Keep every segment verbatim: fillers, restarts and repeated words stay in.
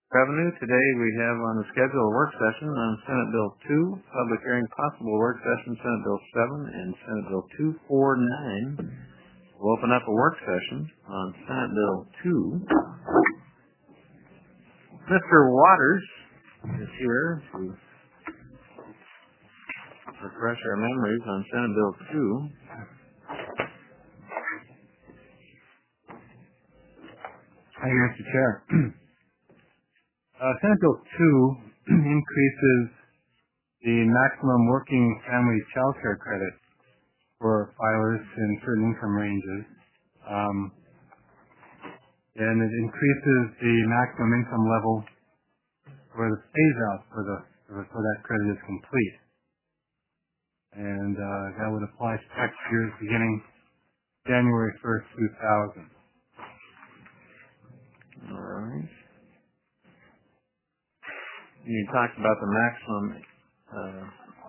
Revenue. Today we have on the schedule a work session on Senate Bill two, public hearing possible work session Senate Bill seven and Senate Bill two forty-nine. We'll open up a work session on Senate Bill two. Mister Waters is here to refresh our memories on Senate Bill two. Thank you, Mister Chair. uh, Senate Bill two increases the maximum working family child care credit for filers in certain income ranges. Um, and it increases the maximum income level for the phase out for the for that credit is complete. And uh, that would apply to tax years beginning January first, two thousand. All right. You talked about the maximum uh,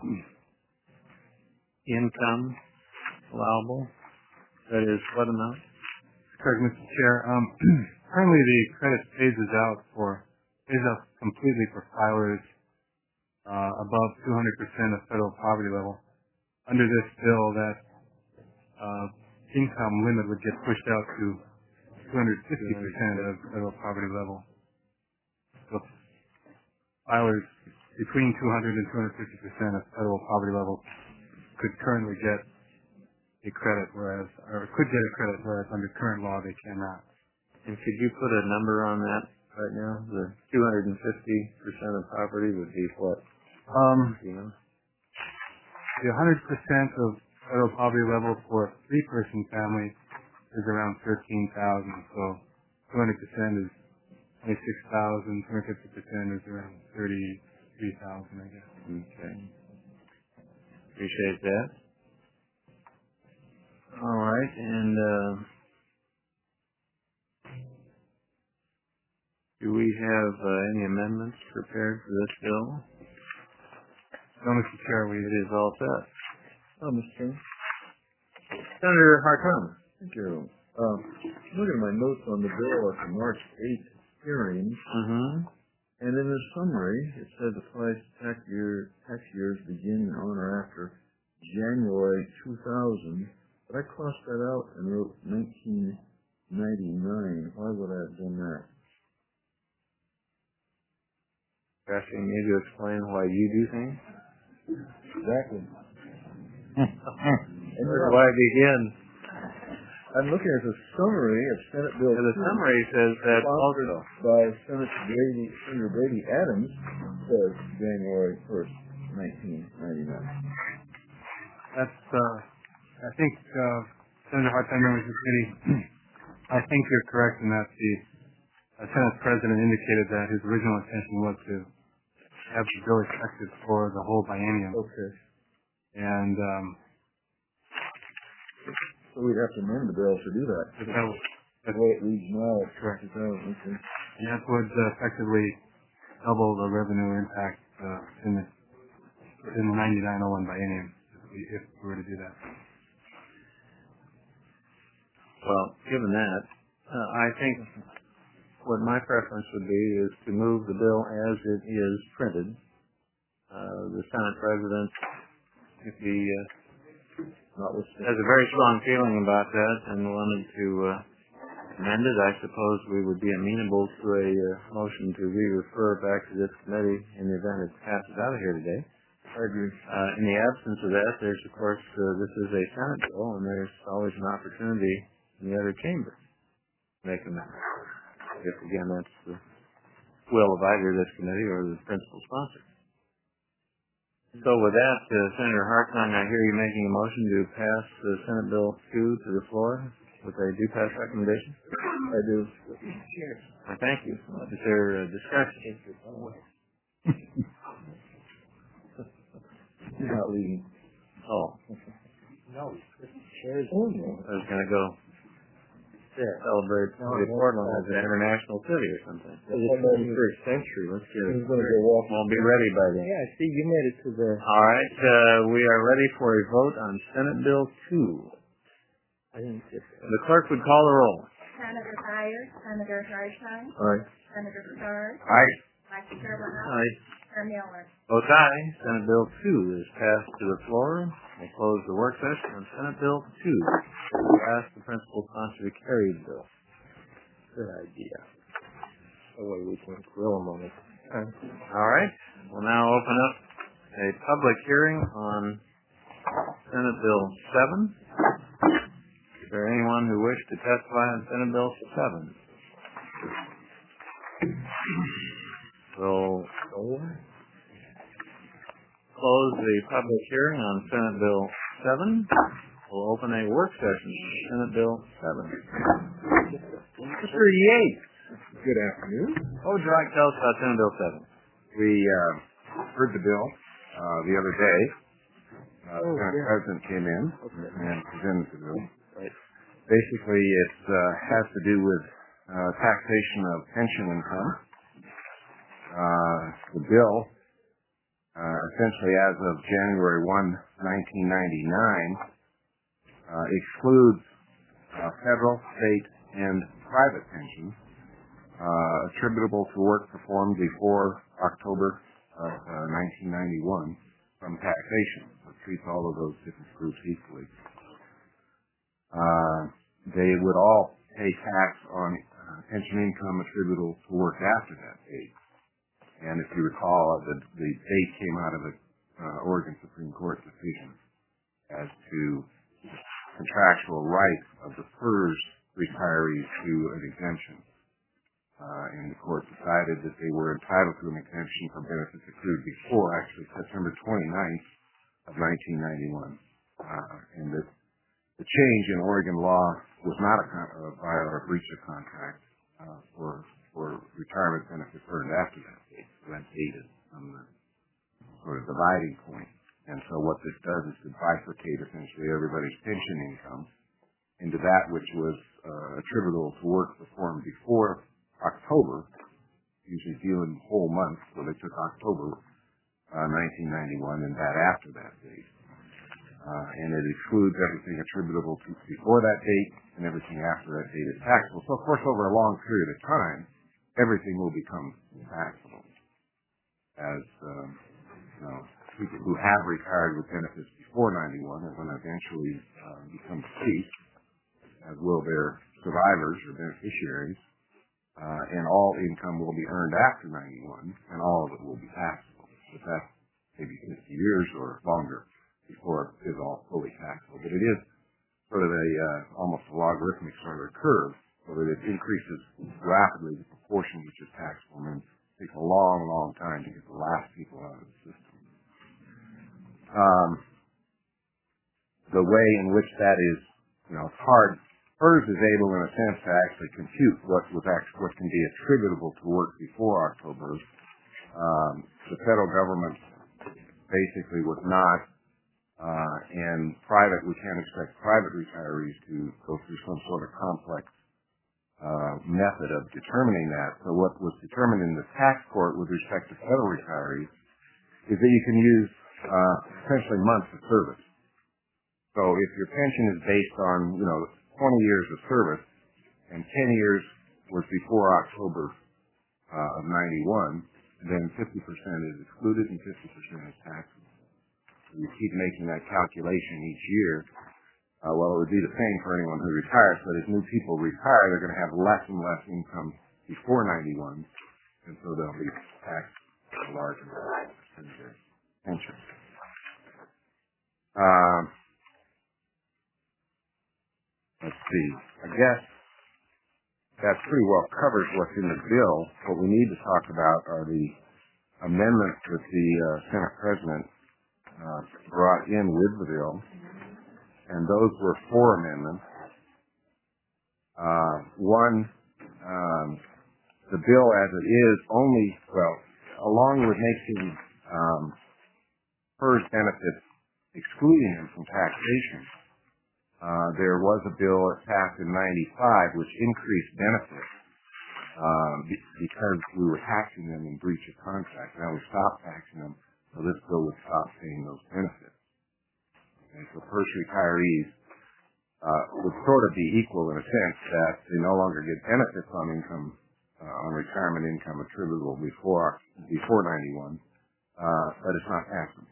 income allowable. That is what amount? Correct, Mister Chair. Um, currently, the credit phases out for phases out completely for filers uh, above two hundred percent of federal poverty level. Under this bill, that uh, income limit would get pushed out to two hundred fifty percent of federal poverty level. So filers between two hundred and two hundred fifty percent of federal poverty level could currently get a credit, whereas or could get a credit, whereas under current law they cannot. And could you put a number on that right now? The two hundred fifty percent of poverty would be what? Um, you know? The one hundred percent of federal poverty level for a three-person family is around thirteen thousand. So two hundred percent is twenty-six thousand. two hundred fifty percent is around thirty-three thousand, I guess. Okay. Appreciate that. All right, and uh, do we have uh, any amendments prepared for this bill? No, Mister Chair, we... It is all set. Oh, Mister Chairman. Senator Hartung. Thank you. Um, looking at my notes on the bill at the March eighth hearing, Mm-hmm. and in the summary, it says applies to tax, year, tax years beginning on or after January two thousand. But I crossed that out and wrote nineteen ninety-nine. Why would I have done that? You're asking me to explain why you do things? Exactly. Where do I begin? I'm looking at the summary of Senate Bill Yeah, the summary says that also. By Senator Brady, Senator Brady Adams, says January first, nineteen ninety-nine. That's, uh, I think, uh, Senator Hartung, members of the committee, I think you're correct in that the uh, Senate President indicated that his original intention was to have the bill effective for the whole biennium. Okay. And, um, so we'd have to amend the bill to do that. that was, The way it reads now, it's correct. Okay. And that would uh, effectively double the revenue impact uh, in the in the ninety-nine oh one biennium if we, if we were to do that. Well, given that, uh, I think what my preference would be is to move the bill as it is printed. Uh, the Senate President, if he uh, has a very strong feeling about that and wanted to uh, amend it, I suppose we would be amenable to a uh, motion to re-refer back to this committee in the event it passes out of here today. I agree. Uh, in the absence of that, there's, of course, uh, this is a Senate bill, and there's always an opportunity in the other chamber to make amendments. If, again, that's the will of either this committee or the principal sponsor. So with that, uh, Senator Hartung, I hear you making a motion to pass uh, Senate Bill two to the floor with a due pass recommendation? I do. Cheers. Uh, thank you. Is there uh, discussion? He's not leaving. Oh. No. Chairs only. I was going to go celebrate no, the Portland as an international city or something. For the twenty-first century. Let's get it. He's going to go walk. Won't be ready by then. Yeah, see, you made it to the... All right. Uh, we are ready for a vote on Senate Bill two. I didn't get that. The clerk would call the roll. Senator Byers, Senator Harshine, Aye. Senator Starr, Aye. Vice Chair Wilhelm, Aye. Chair Miller. Votes aye. Senate Bill two is passed to the floor. We'll close the work session on Senate Bill two. Pass the principal sponsor to carry the bill. Good idea. That way we can grill them on it. All right. We'll now open up a public hearing on Senate Bill seven. Is there anyone who wished to testify on Senate Bill seven? We'll close the public hearing on Senate Bill seven. We'll open a work session on Senate Bill seven. Mister Yates. Good afternoon. What would you like to tell us about Senate Bill seven? We uh, heard the bill uh, the other day. Uh, Oh, the Senate yeah. President came in Okay. and presented the bill. Right. Basically, it uh, has to do with uh, taxation of pension income. Uh, the bill, uh, essentially as of January first, nineteen ninety-nine, uh, excludes uh, federal, state, and private pensions uh, attributable to work performed before October of uh, nineteen ninety-one from taxation. So it treats all of those different groups equally. Uh, they would all pay tax on uh, pension income attributable to work after that date. And if you recall, the, the date came out of the uh, Oregon Supreme Court decision as to contractual rights of the PERS retirees to an exemption. Uh, and the court decided that they were entitled to an exemption for benefits accrued before actually September twenty-ninth of nineteen ninety-one. Uh, and that the change in Oregon law was not a, con- a viola or breach of contract uh, for for retirement benefits earned after that date. So that date is on the sort of dividing point. And so what this does is to bifurcate essentially everybody's pension income into that which was uh, attributable to work performed before October, usually dealing whole months, so they took October uh, nineteen ninety-one and that after that date. Uh, and it excludes everything attributable to before that date, and everything after that date is taxable. So, of course, over a long period of time, everything will become taxable. As um, you know, people who have retired with benefits before ninety-one are going to eventually uh, become deceased, as will their survivors or beneficiaries. Uh, and all income will be earned after ninety-one, and all of it will be taxable. But that's maybe fifty years or longer before it is all fully taxable. But it is sort of a uh, almost a logarithmic sort of a curve, so that it increases rapidly the proportion which is taxable, and then it takes a long, long time to get the last people out of the system. Um, the way in which that is, you know, it's hard. PERS is able, in a sense, to actually compute what was actually what can be attributable to work before October. Um, the federal government basically was not, uh, and private. We can't expect private retirees to go through some sort of complex uh, method of determining that. So what was determined in the tax court with respect to federal retirees is that you can use uh, essentially months of service. So if your pension is based on, you know, twenty years of service, and ten years was before October uh, of ninety-one, then fifty percent is excluded and fifty percent is taxable. So you keep making that calculation each year. Uh, well, it would be the same for anyone who retires, but as new people retire, they're going to have less and less income before ninety-one, and so they'll be taxed a larger percentage of their pension. Uh, Let's see. I guess that pretty well covers what's in the bill. What we need to talk about are the amendments that the uh, Senate President uh, brought in with the bill, and those were four amendments. Uh, one, um, the bill as it is only, well, along with making um, PERS benefits excluding them from taxation, Uh, there was a bill that passed in ninety-five which increased benefits uh, be- because we were taxing them in breach of contract. Now we stopped taxing them, so this bill would stop paying those benefits. Okay, so first retirees uh, would sort of be equal in a sense that they no longer get benefits on income, uh, on retirement income attributable before before ninety-one, uh, but it's not taxable.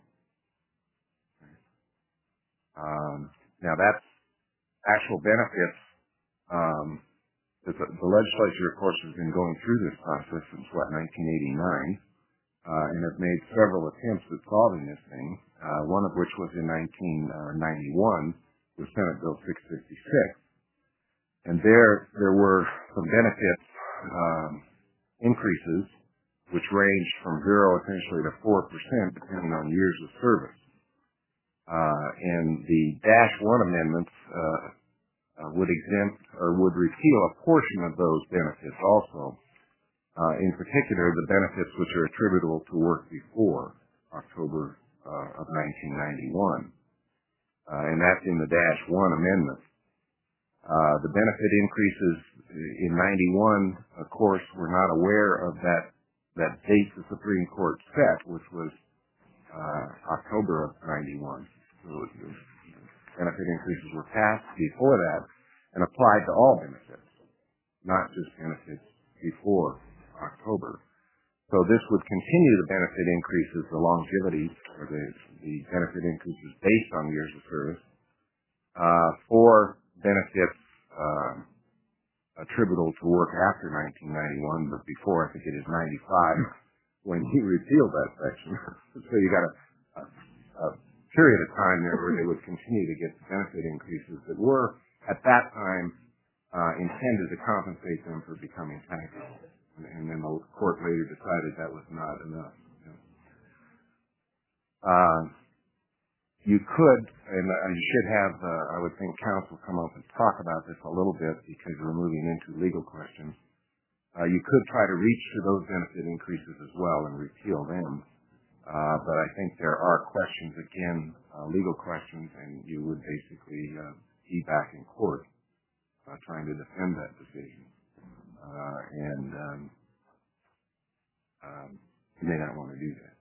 Um, now that's actual benefits. Um, the, the legislature, of course, has been going through this process since what nineteen eighty-nine, uh, and have made several attempts at solving this thing. Uh, one of which was in nineteen ninety-one with Senate Bill six fifty-six, and there there were some benefits um, increases which ranged from zero essentially to four percent depending on years of service. Uh, and the Dash One amendments uh, uh, would exempt or would repeal a portion of those benefits also. Uh, in particular, the benefits which are attributable to work before October uh, of nineteen ninety-one, uh, and that's in the Dash One amendment. Uh, the benefit increases in ninety-one, of course, we're not aware of that that date the Supreme Court set, which was uh, October of ninety-one. So the benefit increases were passed before that and applied to all benefits, not just benefits before October. So this would continue the benefit increases, the longevity, or the, the benefit increases based on years of service, uh, for benefits uh, attributable to work after nineteen ninety-one, but before, I think it is ninety-five, when he repealed that section. So you got a, a, a period of time there where they would continue to get benefit increases that were, at that time, uh, intended to compensate them for becoming taxable. And, and then the court later decided that was not enough. You know. uh, you could, and uh, you should have, uh, I would think, counsel come up and talk about this a little bit because we're moving into legal questions. Uh, you could try to reach for those benefit increases as well and repeal them. Uh, but I think there are questions, again, uh, legal questions, and you would basically uh, be back in court uh, trying to defend that decision. Uh, and um, um, you may not want to do that.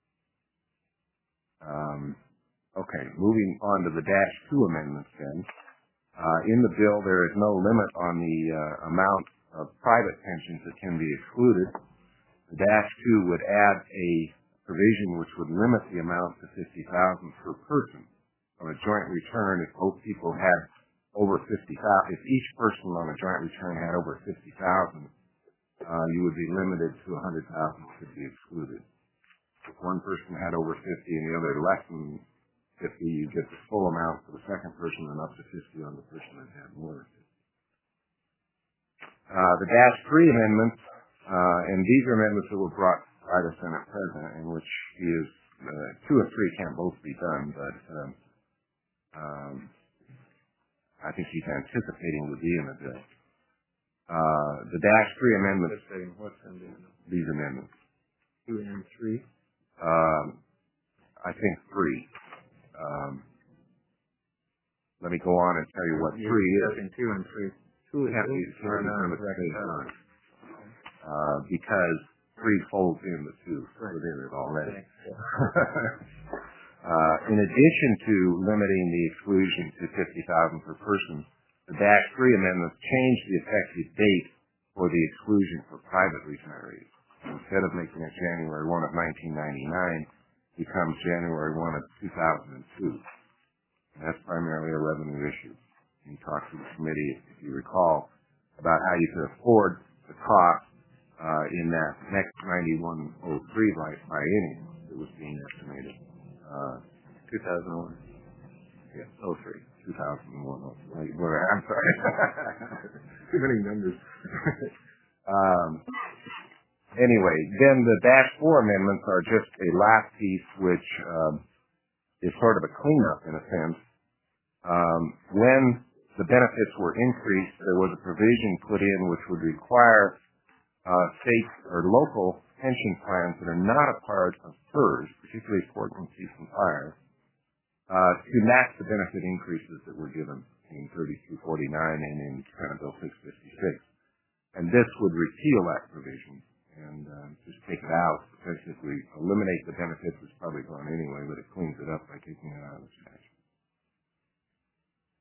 Um, okay, moving on to the Dash two amendments then. Uh, in the bill, there is no limit on the uh, amount of private pensions that can be excluded. The Dash two would add a provision which would limit the amount to fifty thousand dollars per person on a joint return if both people had over fifty thousand dollars. If each person on a joint return had over fifty thousand dollars, uh, you would be limited to one hundred thousand dollars could be excluded. If one person had over fifty and the other less than fifty, you get the full amount for the second person and up to fifty on the person that had more. Uh, the Dash three amendments, uh, and these are amendments that were brought by the Senate President, in which he is, uh, two and three can't both be done, but um, um, I think he's anticipating would be in the bill. Uh, the Dash three amendments, What's in the these amendments? two and three? Um, I think three. Um, let me go on and tell you what You're three is. discussing two and three. Two and Can't be three are not at the same reconciled. time. Uh, because three folds in the two within it already. uh, in addition to limiting the exclusion to fifty thousand dollars per person, the Dash three amendments changed the effective date for the exclusion for private retirees. Instead of making it January first of nineteen ninety-nine, it becomes January first of two thousand two. And that's primarily a revenue issue. And he talked to the committee, if you recall, about how you could afford the cost uh, in that next ninety-one oh three biennium that was being estimated. Uh, two thousand one. yeah, oh three. two thousand one. I'm sorry. Too many numbers. um, anyway, then the Dash four amendments are just a last piece which um, is sort of a cleanup in a sense. Um, when the benefits were increased, there was a provision put in which would require uh, state or local pension plans that are not a part of F E R S, particularly Fort Cease and Fire, uh, to match the benefit increases that were given in thirty-two forty-nine and in Senate Bill six fifty-six. And this would repeal that provision and uh, just take it out. Basically eliminate the benefits. It's probably gone anyway, but it cleans it up by taking it out of the statute.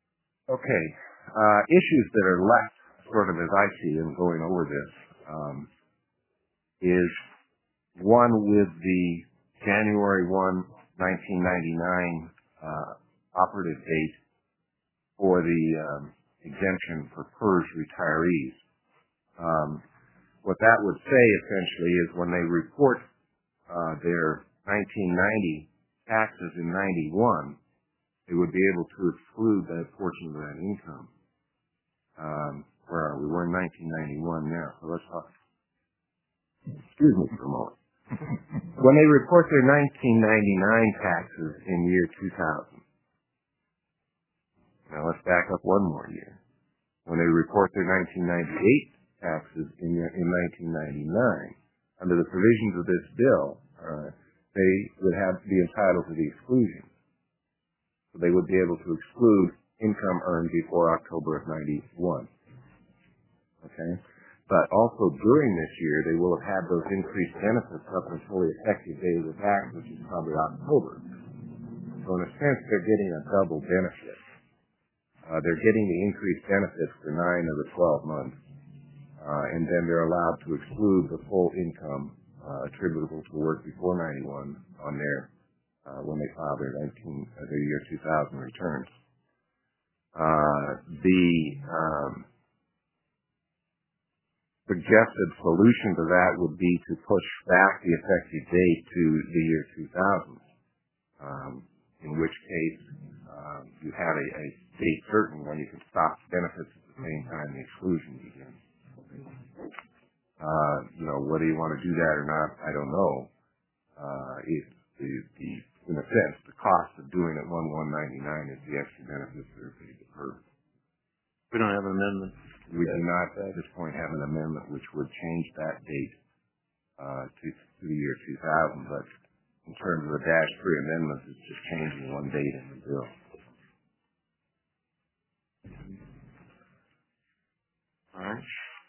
Okay. Uh, issues that are left, sort of as I see them going over this, um, is one with the January first, nineteen ninety-nine uh, operative date for the um, exemption for PERS retirees. Um, what that would say essentially is when they report uh, their nineteen ninety taxes in ninety-one, they would be able to exclude that portion of that income. Um, where are we? We're in nineteen ninety-one now, so let's talk. Excuse me for a moment. When they report their nineteen ninety-nine taxes in year two thousand, now let's back up one more year. When they report their nineteen ninety-eight taxes in, in nineteen ninety-nine, under the provisions of this bill, uh, they would have to be entitled to the exclusion. So they would be able to exclude income earned before October of ninety-one. Okay? But also during this year, they will have had those increased benefits up until the effective date of the tax, which is probably October. So in a sense, they're getting a double benefit. Uh, they're getting the increased benefits for nine of the twelve months, uh, and then they're allowed to exclude the full income uh, attributable to work before ninety-one on their uh, when they file their nineteen uh, their year two thousand returns. Uh, the um, suggested solution to that would be to push back the effective date to the year two thousand, um, in which case uh, you have a, a date certain when you can stop benefits at the same time the exclusion begins. Uh, you know, whether you want to do that or not, I don't know. Uh, if the, the, in a sense, the cost of doing it one one ninety-nine is the extra benefits that are paid to PERS. We don't have an amendment. We do not at this point have an amendment which would change that date uh, to, to the year two thousand, but in terms of the dash three amendments, it's just changing one date in the bill. All right.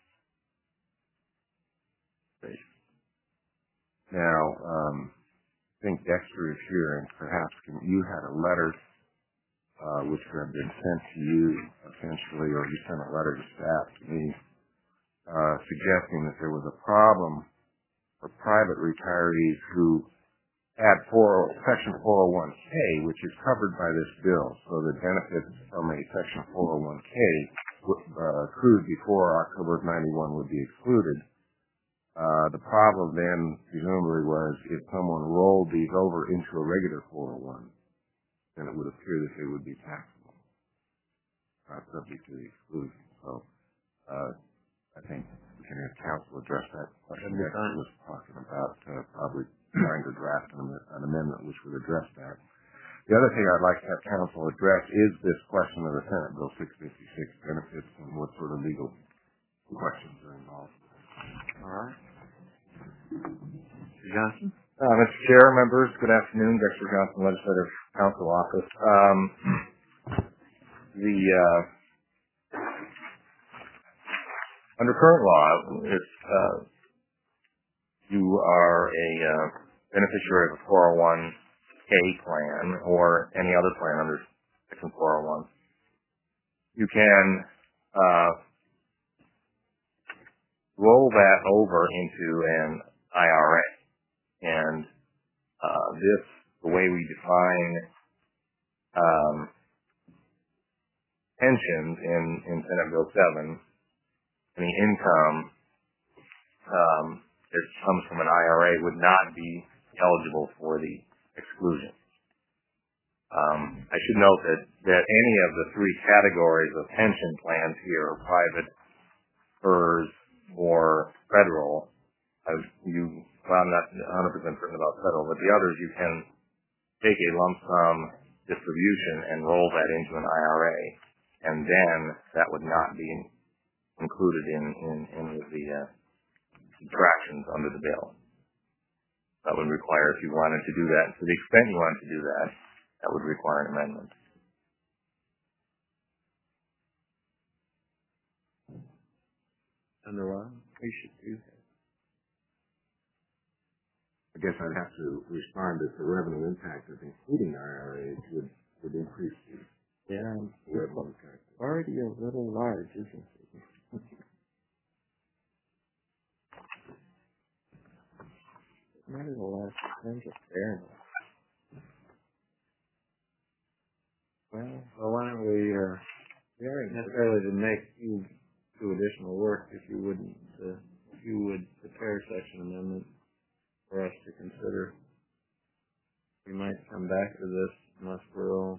Great. Now, um, I think Dexter is here, and perhaps can, you had a letter uh, which had been sent to you, essentially, or you sent a letter to staff to me, uh, suggesting that there was a problem for private retirees who had four, Section four oh one K, which is covered by this bill, so the benefits from a Section four oh one K uh, accrued before October of ninety-one would be excluded. Uh, the problem then, presumably, was if someone rolled these over into a regular four oh one, then it would appear that they would be taxable, not subject to the exclusion. So, uh, I think we can have counsel address that question that I was talking about, uh, probably trying to draft an, an amendment which would address that. The other thing I'd like to have counsel address is this question of the Senate Bill six fifty-six benefits and what sort of legal questions are involved. All right. Mister Johnson? Uh, Mister Chair, members, good afternoon. Dexter Johnson, Legislative Council Office. Um, the uh, under current law, if uh, you are a uh, beneficiary of a four oh one K plan or any other plan under Section four oh one, you can uh, roll that over into an I R A. And uh, this, the way we define um, pensions in, in Senate Bill seven, any income um, that comes from an I R A would not be eligible for the exclusion. Um, I should note that, that any of the three categories of pension plans here, private, PERS, or federal, uh, you well, I'm not one hundred percent certain about federal, but the others you can take a lump sum distribution and roll that into an I R A, and then that would not be included in, in any of the uh, subtractions under the bill. That would require, if you wanted to do that, to the extent you wanted to do that, that would require an amendment. Under law, we should do that. I guess I'd have to respond that the revenue impact of including I R As would, would increase the Yeah, it's already a little large, isn't it? Nevertheless, there's a fairness. Well, Well, why don't we, uh, very necessarily to make you do additional work if you wouldn't, uh, if you would prepare section amendment for us to consider. We might come back to this unless we're all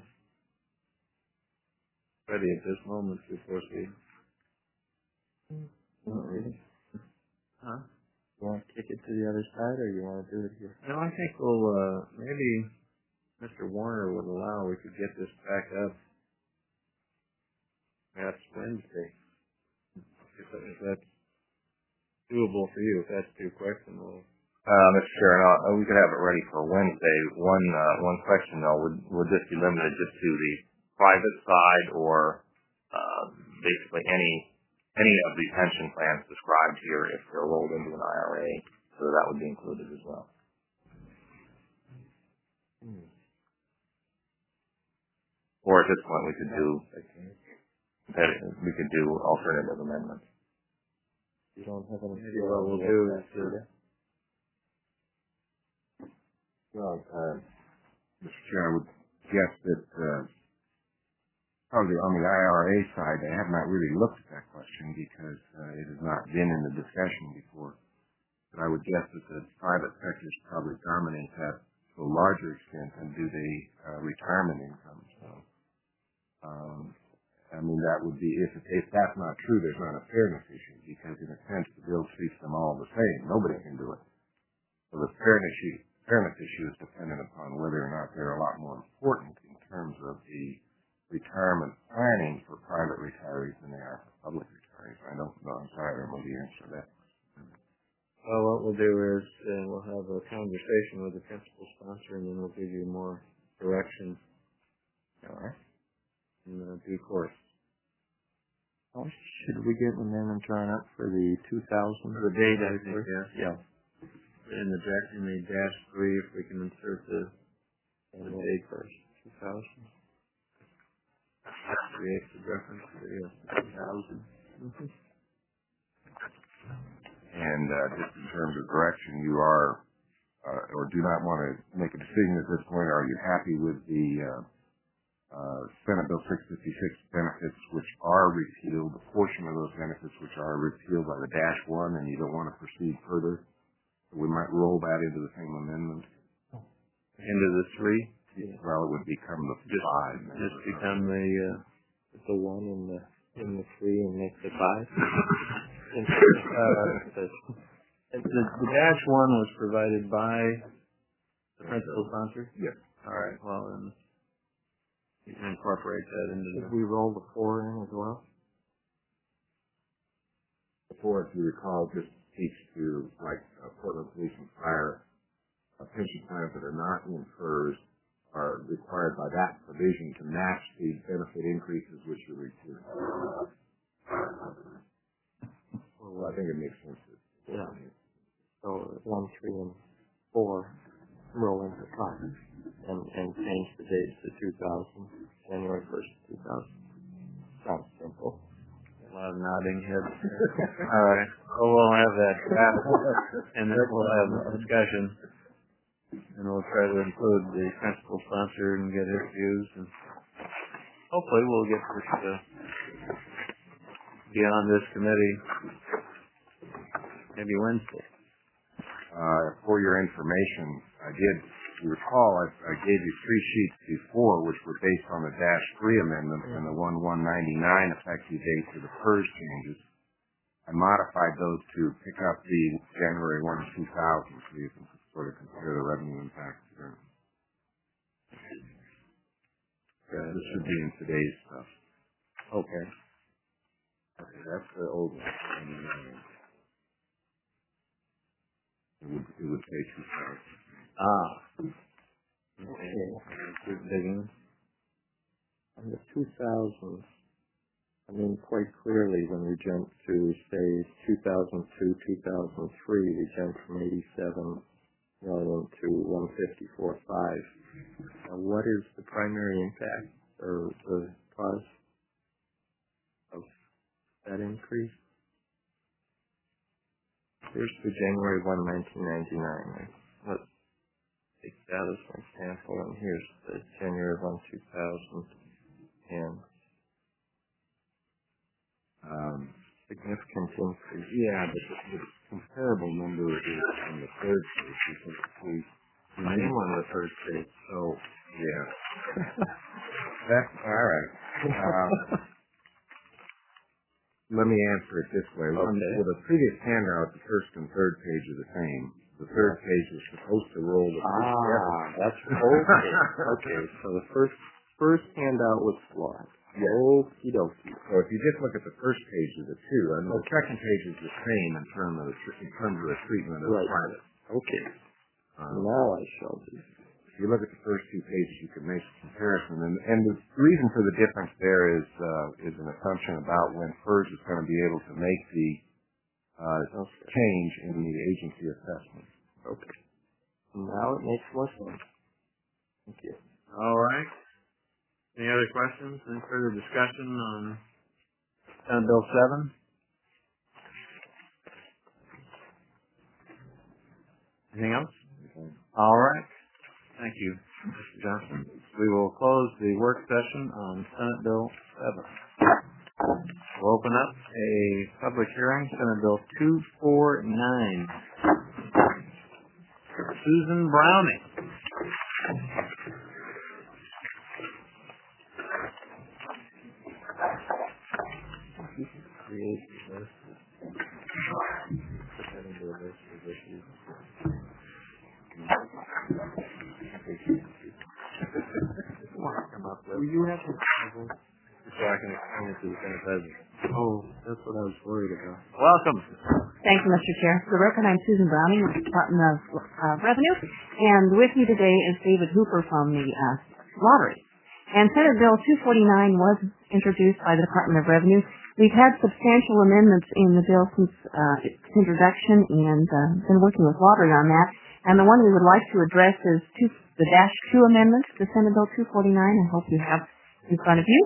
ready at this moment to proceed. Not really. Huh? You want to kick it to the other side, or you want to do it here? No, I think we'll, uh, maybe Mister Warner would allow we could get this back up perhaps Wednesday. If, if that's doable for you, if that's too quick, then we'll. Uh, Mister Chair, uh, we could have it ready for Wednesday. One, uh, one question though, would, would this be limited just to the private side or, uh, basically any, any of the pension plans described here if they're rolled into an I R A, so that would be included as well? Hmm. Or at this point we could do, that we could do alternative amendments. You don't have any. Maybe what we'll do is, uh, Well, uh, Mister Chair, I would guess that uh, probably on the I R A side, they have not really looked at that question because uh, it has not been in the discussion before. But I would guess that the private sectors probably dominate that to a larger extent than do the uh, retirement income. So, um, I mean, that would be, if, if that's not true, there's not a fairness issue because in a sense the bill treats them all the same. Nobody can do it. So the fairness issue, fairness issue is dependent upon whether or not they're a lot more important in terms of the retirement planning for private retirees than they are for public retirees. I don't know. I'm sorry, I don't know the answer to that. Well, what we'll do is uh, we'll have a conversation with the principal sponsor, and then we'll give you more direction. All right. In uh, due course. How should we get an amendment drawn up for the two thousand? For the date, I think, yeah. Yeah. In the dash, in the dash three, if we can insert the, the date first. two thousand. Create the reference to the two thousand. Mm-hmm. And uh, just in terms of direction, you are, uh, or do not want to make a decision at this point. Are you happy with the uh, uh, Senate Bill six fifty-six benefits, which are repealed, the portion of those benefits which are repealed by the dash one, and you don't want to proceed further? We might roll that into the same amendment. Into the three? Well, it would become the Just, five. just become the, uh, The one in the in the three and make the five. uh, the, the dash one was provided by the principal sponsor? Yes. All right, well, then you can incorporate that into Should the... we roll the four in as well? Before, if you recall, just speaks to like uh, Portland Police and Fire uh, pension plans that are not in FERS are required by that provision to match the benefit increases which are repealed. Well, I think it makes sense. To, Yeah. So one, three, and four roll into five, and and change the date to two thousand, January first, two thousand. Sounds simple. A lot of nodding heads. All right. Well, we'll have that draft, and then we'll have a discussion, and we'll try to include the principal sponsor and get his views, and hopefully we'll get this uh, beyond this committee maybe Wednesday. Uh, for your information, I did, if you recall, I, I gave you three sheets before which were based on the dash three amendment and the one one ninety-nine effective date for the FERS changes. I modified those to pick up the January first, two thousand, so you can sort of compare the revenue impact there. Uh, This should be in today's stuff. okay. Okay, that's the old one. It would, it would say two thousand. Ah. Okay. Keep digging. And the two thousand, I mean, quite clearly when we jump to, say, two thousand two, two thousand three, we jump from eighty-seven million to one fifty-four point five. Now, what is the primary impact or the cause of that increase? Here's the January first, nineteen ninety-nine. Let's take that as an example, and here's the January first, two thousand ten. Um, significant increase. yeah, but the, the comparable number is on the third page because we I am on the third page. so yeah. That's all right. Um, let me answer it this way. On, Okay. with a previous handout, the first and third page are the same. The third page is supposed to roll the first Ah, that's okay. Okay, so the first first handout was flawed. Yes. Okie dokie. So if you just look at the first page of the two, and the second page is the same in terms of the, tr- in terms of the treatment of Right. the private. Okay. Um, Now I shall do. if you look at the first two pages, you can make a comparison. And, and the reason for the difference there is uh, is an assumption about when FERS is going to be able to make the uh, Okay. change in the agency assessment. Okay. Now it makes more sense. Thank you. All right. Any other questions? Any further discussion on Senate Bill seven? Anything else? All right. Thank you, Mister Johnson. We will close the work session on Senate Bill seven. We'll open up a public hearing, Senate Bill two forty-nine. Susan Browning. Create the list. Put that into a list of issues. Come up with. You have to. So I can explain it to the Senate President. Oh, that's what I was worried about. Welcome. Thank you, Mister Chair. For the record, I'm Susan Browning with the Department of uh, Revenue, and with me today is David Hooper from the uh, lottery. And Senate Bill two forty-nine was introduced by the Department of Revenue. We've had substantial amendments in the bill since uh, its introduction and uh, been working with lottery on that. And the one we would like to address is two, the Dash two amendments to Senate Bill two forty-nine. I hope you have in front of you.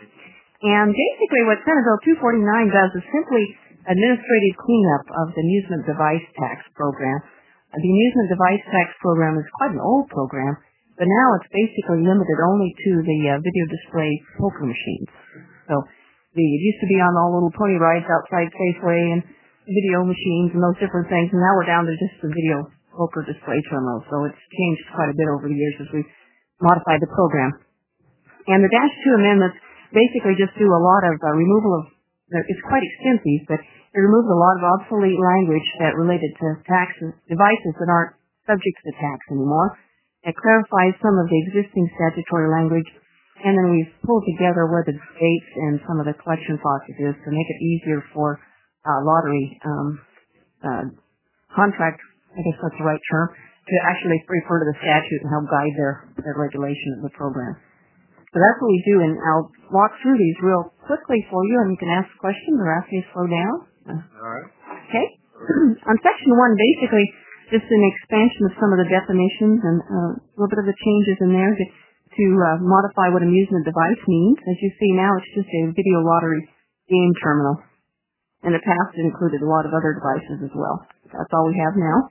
And basically what Senate Bill two forty-nine does is simply administrative cleanup of the amusement device tax program. Uh, the amusement device tax program is quite an old program, but now it's basically limited only to the uh, video display poker machines. So the, it used to be on all little pony rides outside Safeway and video machines and those different things, and now we're down to just the video poker display terminals. So it's changed quite a bit over the years as we've modified the program. And the Dash two amendments basically just do a lot of uh, removal of, it's quite extensive, but it removes a lot of obsolete language that related to tax devices that aren't subject to tax anymore. It clarifies some of the existing statutory language, and then we've pulled together where the dates and some of the collection processes to make it easier for uh, lottery um, uh, contract, I guess that's the right term, to actually refer to the statute and help guide their, their regulation of the program. So that's what we do, and I'll walk through these real quickly for you, and you can ask questions or ask me to slow down. Uh, All right. okay. On section one, basically, just an expansion of some of the definitions and uh, a little bit of the changes in there to, to uh, modify what amusement device means. As you see now, it's just a video lottery game terminal. In the past, it included a lot of other devices as well. That's all we have now.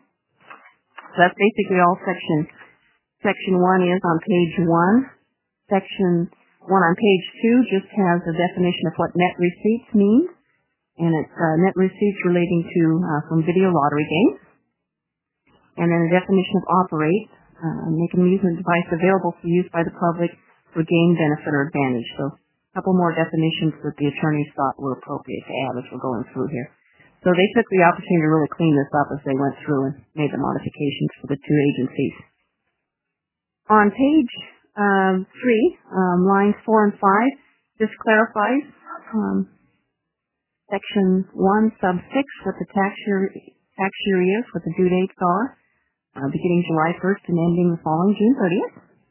So that's basically all section section one is on page one. Section one on page two just has a definition of what net receipts means, and it's uh, net receipts relating to uh, from video lottery games. And then a definition of operate, uh, make an amusement device available for use by the public for game benefit or advantage. So a couple more definitions that the attorneys thought were appropriate to add as we're going through here. So they took the opportunity to really clean this up as they went through and made the modifications for the two agencies. On page um, three, um, lines four and five, this clarifies um, section one, sub six, what the tax year, tax year is, what the due dates are, uh, beginning July first and ending the following June thirtieth.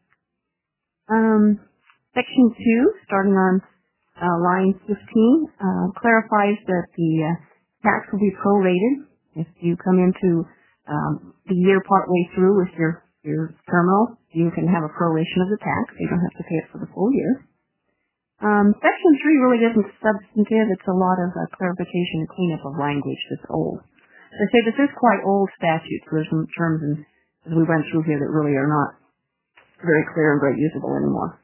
Um, section two, starting on uh, line fifteen, uh, clarifies that the uh, tax will be prorated. If you come into um, the year partway through with your, your terminal, you can have a proration of the tax. You don't have to pay it for the full year. Um, section three really isn't substantive. It's a lot of uh, clarification and cleanup of language that's old. They say this is quite old statute. So there's some terms in, as we went through here that really are not very clear and very usable anymore.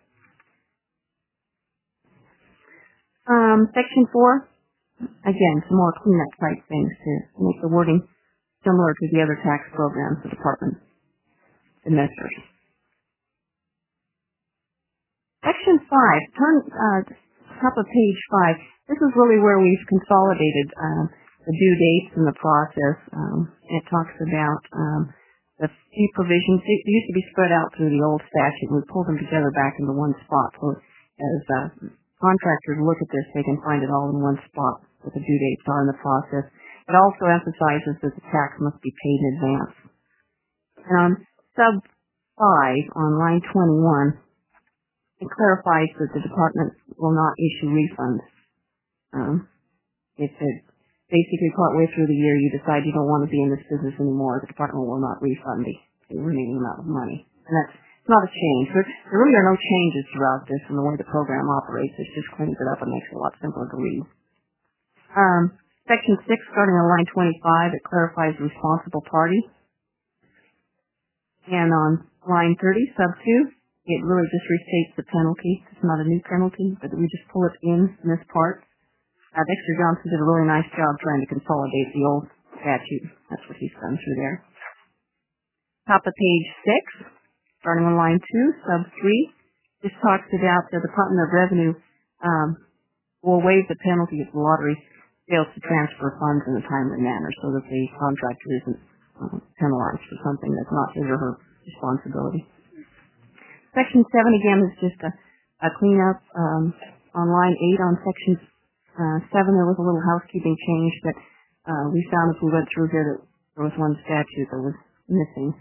Um, section four, again, some more cleanup type things to make the wording similar to the other tax programs the department administers. Section five, turn uh, top of page five. This is really where we've consolidated uh, the due dates and the process. Um, it talks about um, the fee provisions. They used to be spread out through the old statute, and we pulled them together back into one spot. So as uh, contractors look at this, they can find it all in one spot what the due dates are in the process. It also emphasizes that the tax must be paid in advance. And on sub five, on line twenty-one, it clarifies that the department will not issue refunds. Um, if it basically partway through the year you decide you don't want to be in this business anymore, the department will not refund the, the remaining amount of money. And that's not a change. There, there really are no changes throughout this in the way the program operates. It just cleans it up and makes it a lot simpler to read. Um, section six, starting on line twenty-five, it clarifies the responsible party. And on line thirty, sub two, it really just restates the penalty. It's not a new penalty, but we just pull it in in this part. Uh, Dexter Johnson did a really nice job trying to consolidate the old statute. That's what he's done through there. Top of page six, starting on line two, sub three, this talks about the Department of Revenue um, will waive the penalty if the lottery fails to transfer funds in a timely manner so that the contractor isn't uh, penalized for something that's not his or her responsibility. Section seven, again, is just a, a cleanup. Um, on line eight, on section uh, seven, there was a little housekeeping change that uh, we found as we went through here that there was one statute that was missing.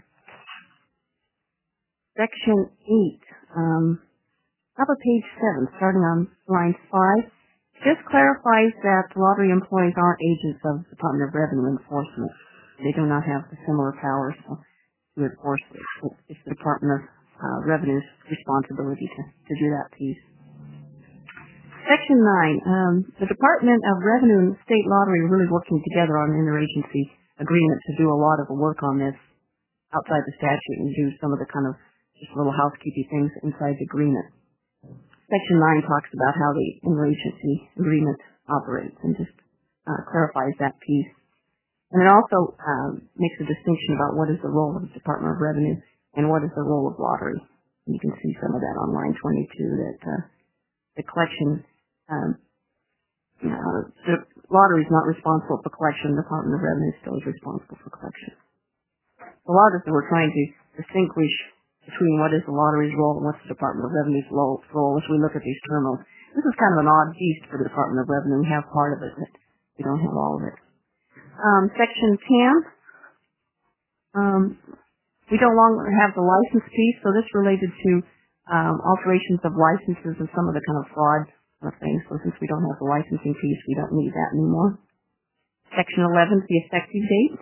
Section eight, um, top of page seven, starting on line five, just clarifies that lottery employees aren't agents of the Department of Revenue Enforcement. They do not have the similar powers to enforce it. It's the Department of Uh, Revenue's responsibility to, to do that piece. Section nine, um, the Department of Revenue and the State Lottery are really working together on an interagency agreement to do a lot of the work on this outside the statute and do some of the kind of just little housekeeping things inside the agreement. Section nine talks about how the interagency agreement operates and just uh, clarifies that piece. And it also um, makes a distinction about what is the role of the Department of Revenue and what is the role of lottery. You can see some of that on line twenty-two, that uh, the collection, um, uh, the lottery is not responsible for collection. The Department of Revenue still is responsible for collection. A lot of us are trying to distinguish between what is the lottery's role and what's the Department of Revenue's role as we look at these terminals. This is kind of an odd beast for the Department of Revenue. We have part of it, but we don't have all of it. Um, section ten, um, we no longer have the license piece, so this related to um, alterations of licenses and some of the kind of fraud kind of things. So since we don't have the licensing piece, we don't need that anymore. Section eleven is the effective date.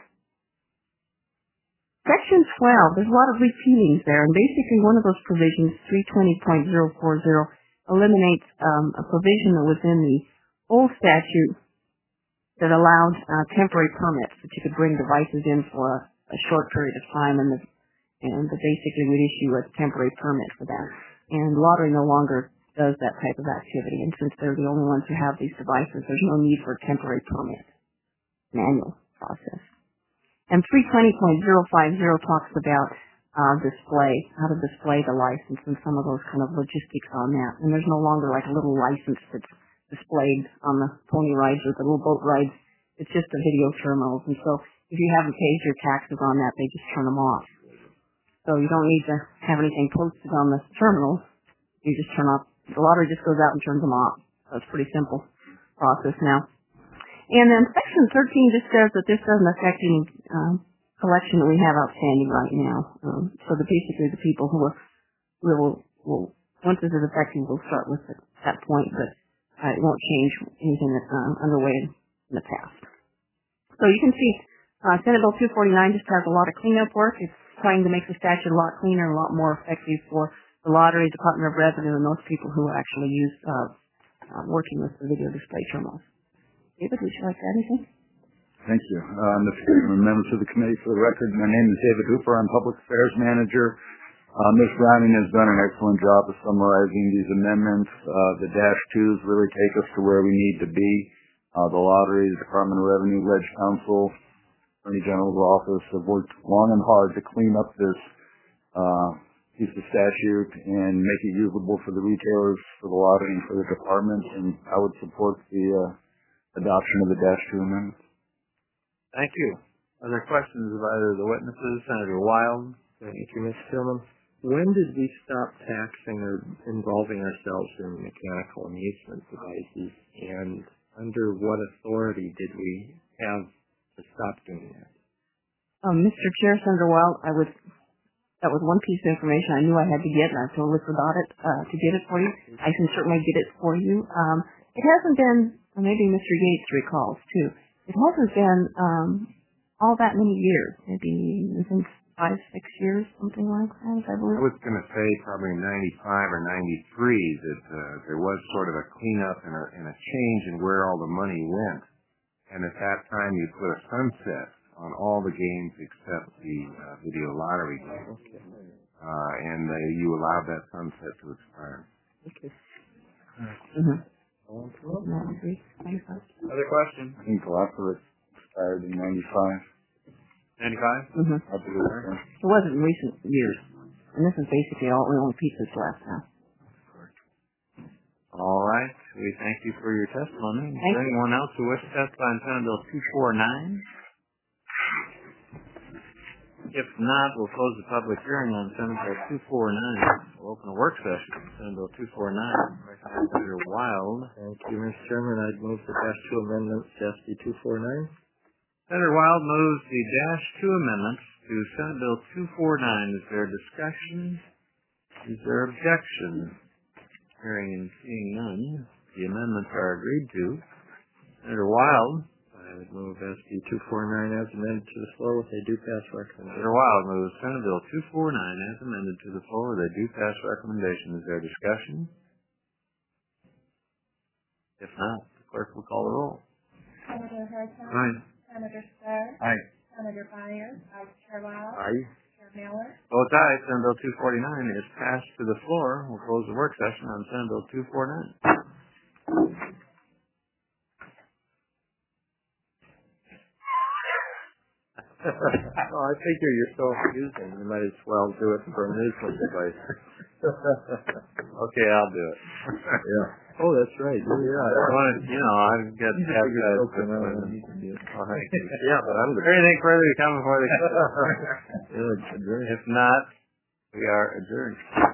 Section twelve, there's a lot of repeatings there, and basically one of those provisions, three twenty point zero four zero, eliminates um, a provision that was in the old statute that allowed uh, temporary permits that you could bring devices in for a, a short period of time, and the and that basically would issue a temporary permit for that. And lottery no longer does that type of activity, and since they're the only ones who have these devices, there's no need for a temporary permit, manual process. And three twenty point zero five zero talks about uh, display, how to display the license and some of those kind of logistics on that. And there's no longer like a little license that's displayed on the pony rides or the little boat rides. It's just the video terminals, and so if you haven't paid your taxes on that, they just turn them off. So you don't need to have anything posted on the terminals. You just turn off. The lottery just goes out and turns them off. So it's a pretty simple process now. And then section thirteen just says that this doesn't affect any um, collection that we have outstanding right now. Um, so the, basically the people who are, will, will, once this is effective, we'll start with it at that point, but uh, it won't change anything that's um, underway in the past. So you can see uh, Senate Bill two forty-nine just has a lot of cleanup work. It's trying to make the statute a lot cleaner and a lot more effective for the lottery, Department of Revenue, and those people who actually use uh, uh, working with the video display terminals. David, would you like to add anything? Thank you. Uh, Mister Chairman, members of the committee, for the record, my name is David Hooper. I'm Public Affairs Manager. Uh, Miz Browning has done an excellent job of summarizing these amendments. Uh, the dash twos really take us to where we need to be. Uh, the lottery, the Department of Revenue, Ledge Council, Attorney General's office have worked long and hard to clean up this uh, piece of statute and make it usable for the retailers, for the lottery, and for the department. And I would support the uh, adoption of the dash two amendments. Thank you. Are there questions of either of the witnesses? Senator Wild? Thank you, Mister Chairman. When did we stop taxing or involving ourselves in mechanical amusement devices, and under what authority did we have to stop doing that? Um, Mister Chair, Senator Wild, I would, that was one piece of information I knew I had to get, and I totally forgot it, uh, to get it for you. I can certainly get it for you. Um, it hasn't been, or maybe Mister Yates recalls too, it hasn't been, um, all that many years, maybe, I think, five, six years, something like that, I believe. I was going to say probably ninety-five or ninety-three that uh, there was sort of a cleanup and a, and a change in where all the money went. And at that time, you put a sunset on all the games except the uh, video lottery game. Okay. Uh, and uh, you allowed that sunset to expire. Okay. Mm-hmm. Other questions? I think the last of it expired in ninety-five. ninety-five? Mm-hmm. I believe so. It wasn't in recent years. And this is basically all the only piece that's left now. All right. We thank you for your testimony. Is Thank there you. anyone else who wishes to testify on Senate Bill two forty-nine? If not, we'll close the public hearing on Senate Bill two forty-nine. We'll open a work session on Senate Bill two forty-nine. Senator Wild. Thank you, Mister Chairman. I'd move the dash two amendments to S B two forty-nine. Senator Wild moves the dash two amendments to Senate Bill two forty-nine. Is there discussion? Is there objection? Hearing and seeing none, the amendments are agreed to. Senator Wild. I would move S B two forty-nine as amended to the floor with a due pass recommendation. Senator Wild moves Senate Bill two forty-nine as amended to the floor with a due pass recommendation. Is there discussion? If not, the clerk will call the roll. Senator Hartson. Aye. Senator Starr. Aye. Senator Byers. Vice Chair Wild. Aye. Chair Miller. Votes aye. Senate Bill two forty-nine is passed to the floor. We'll close the work session on Senate Bill two forty-nine. Oh, I figure you're so amusing, you might as well do it for amusement device. Okay, I'll do it. Yeah. Oh, that's right. Yeah. Well, you know, I've got You that. figure it's open out and you can do it. Oh, thank you. Yeah, but I'm the Anything further to come before the Yeah, it's a great. If not, we are adjourned.